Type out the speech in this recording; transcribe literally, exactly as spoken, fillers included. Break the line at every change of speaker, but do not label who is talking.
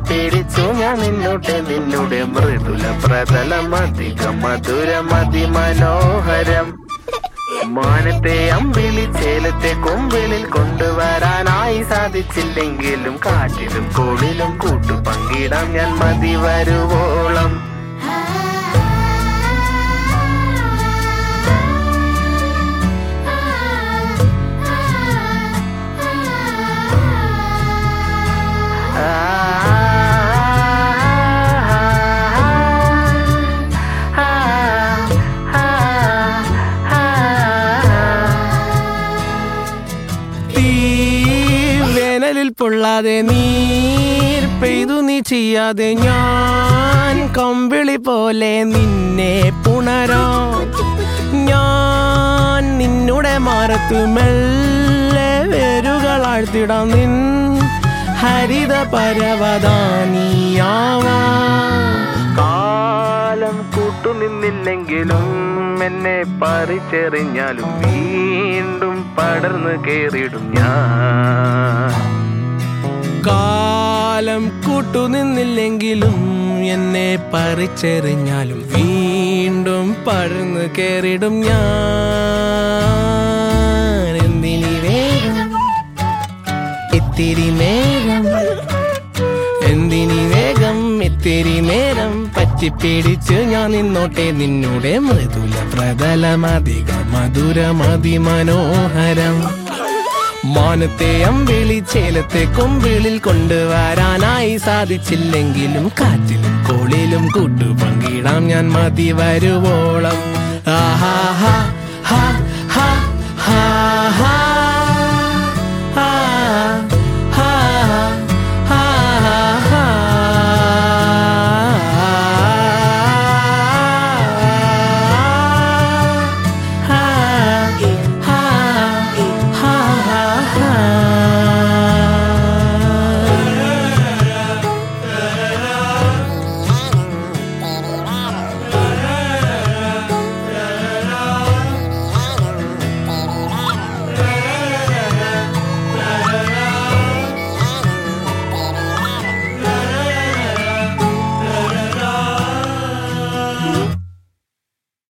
പറ്റിപ്പിടിച്ചു ഞാൻ നിന്നോട്ടെ നിന്നുടെ മൃദുല പ്രതലം അധികം മധുരം അതിമനോഹരം. മാനത്തെ അമ്പിളി ചേലത്തെ കൊമ്പിളിൽ കൊണ്ടുവരാനായി സാധിച്ചില്ലെങ്കിലും കാറ്റിലും കോളിലും കൂട്ടു പങ്കിടാം ഞാൻ മതി വരുവോളം.
വേനലിൽ പൊള്ളാതെ നീർ പെയ്തു നീ ചെയ്യാതെ ഞാൻ കമ്പിളി പോലെ നിന്നെ പുണരാം. ഞാൻ നിന്നുടെ മാറത്തു മെല്ലെ വേരുകളാഴ്ത്തിടാം നിൻ ഹരിത പരവതാനിയാവാം.
കാലം കൂട്ടുനിന്നില്ലെങ്കിലും എന്നെ പറിച്ചെറിഞ്ഞാലും വീണ്ടും പടർന്നു കേറിടും ഞാൻ.
കാലം കൂട്ടുനിന്നില്ലെങ്കിലും എന്നെ പറിച്ചെറിഞ്ഞാലും വീണ്ടും പടർന്നു കേറിടും ഞാൻ. എന്തിനി വേഗം ഇത്തിരി നേരം, എന്തിനി വേഗം ഇത്തിരി നേരം പറ്റിപ്പിടിച്ച് ഞാൻ നിന്നോട്ടെ നിന്നുടെ മൃദുല പ്രതലമധിക മധുരമതിമനോഹരം. മാനത്തെ അമ്പിളി ചേലത്തെ കൊമ്പിളിൽ കൊണ്ടുവരാനായി സാധിച്ചില്ലെങ്കിലും കാറ്റിലും കോളിലും കൂട്ടു പങ്കിടാം ഞാൻ മതി വരുവോളം. ആഹാ